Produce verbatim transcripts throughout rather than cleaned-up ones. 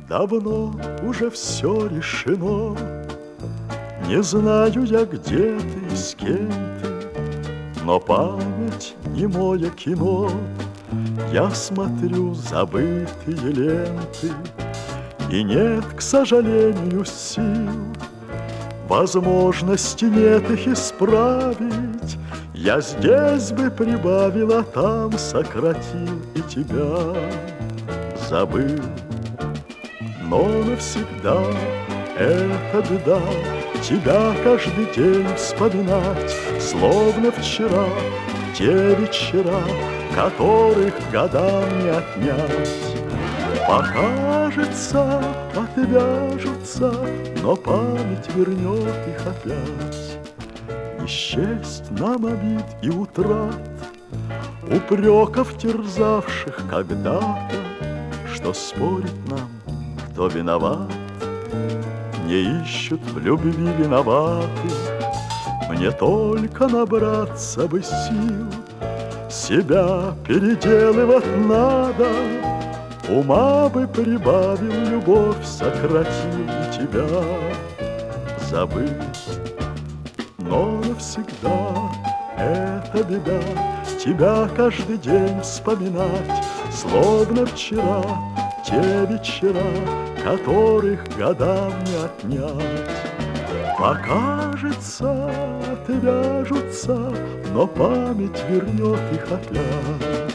Давно уже все решено. Не знаю я, где ты и с кем ты, но память немое кино. Я смотрю забытые ленты, и нет, к сожалению, сил, возможности нет их исправить. Я здесь бы прибавил, а там сократил и тебя забыл. Но навсегда это беда, тебя каждый день вспоминать, словно вчера, те вечера, которых годам не отнять. Покажется, отвяжутся, но память вернет их опять. Не счесть нам обид и утрат, упреков, терзавших когда-то, что спорит нам, кто виноват. Не ищут в любви виноватых, мне только набраться бы сил. Себя переделывать надо, ума бы прибавил, любовь сократил и тебя забыл. Но навсегда это беда, тебя каждый день вспоминать, словно вчера, те вечера, которых годам не отнять. Покажется, отвяжутся, но память вернет их опять.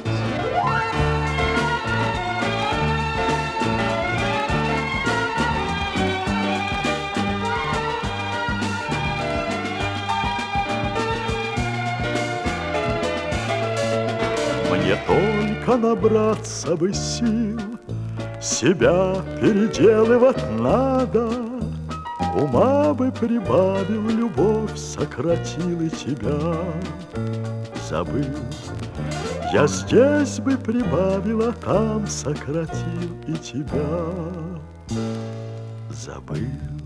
Мне только набраться бы сил, себя переделывать надо, ума бы прибавил, любовь сократил и тебя забыл. Я здесь бы прибавил, а там сократил и тебя забыл.